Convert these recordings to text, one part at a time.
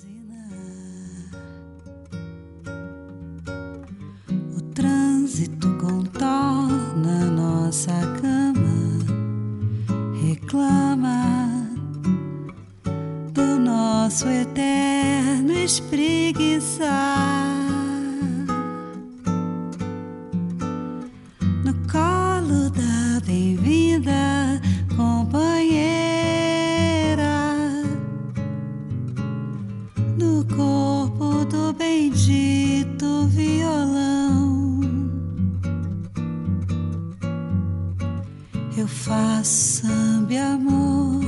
buzina. O trânsito contorna nossa cama, reclama do nosso eterno espreguiçar. No colo da bem-vinda companheira, no corpo do bendito violão, eu faço samba e amor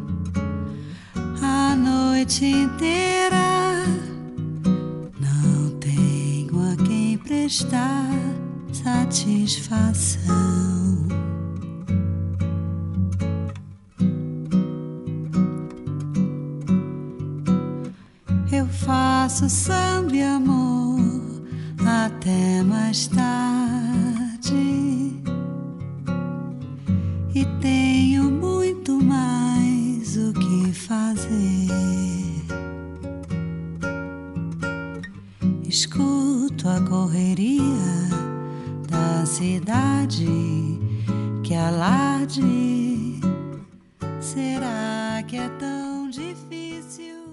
a noite inteira. Não tenho a quem prestar satisfação. Eu faço samba e amor até mais tarde e tenho muito mais o que fazer. Escuto a correria da cidade que alarde. Será que é tão difícil